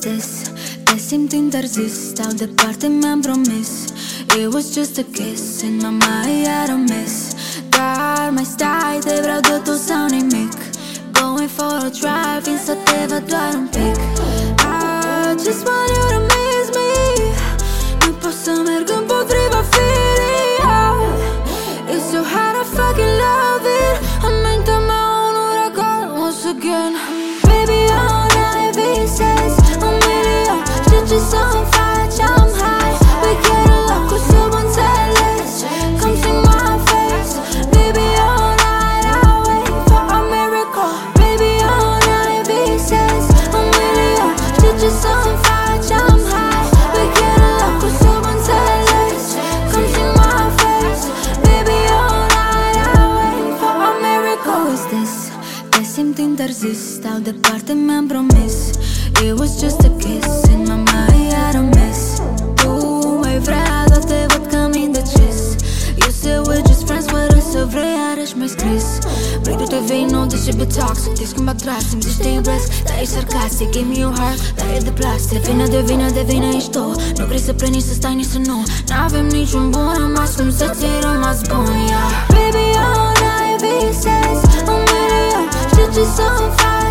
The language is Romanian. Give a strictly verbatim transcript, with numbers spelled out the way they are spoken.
this? Te simt interzis, stau departe, mi-am promis. It was just a kiss, in my mind I don't miss. Dar mai stai, te vreau de tot sau nimic. Going for a drive, vin să te văd doar un pic. I just want you to miss me. Nu pot să merg împotriva firii. It's so hard, I fucking love it. În mintea mea un uragan once again. Baby, all night visezi un milion. Știu ce să-mi faci, I'm high. We get along cu subînțeles. Come see my face. Baby, all night I wait for a miracle. Baby, all night visezi un milion. Știu ce să-mi faci, I'm high. We get along cu subînțeles. Come see my face. Baby, all night I wait for a miracle. Who is this? Te simt interzis, stau departe, mi-am promis. It was just a kiss, in my mind I don't miss. Tu mai vrea, dar te văd cam indecis. You said we're just friends, fără să vrei, iarăși mi-ai scris. Vrei tu te vei, nu, deși be toxic. Te schimb drastic, îmi zici te iubesc, dar e sarcastic. Give me your heart, dar e de plastic. Vină de vină, de vină ești tu. Nu vrei să pleci, nici să stai, nici să nu. N-avem niciun bun rămas, cum să ți-ai rămas bun, yeah. Baby, all night visezi un milion. Știu ce să-mi faci.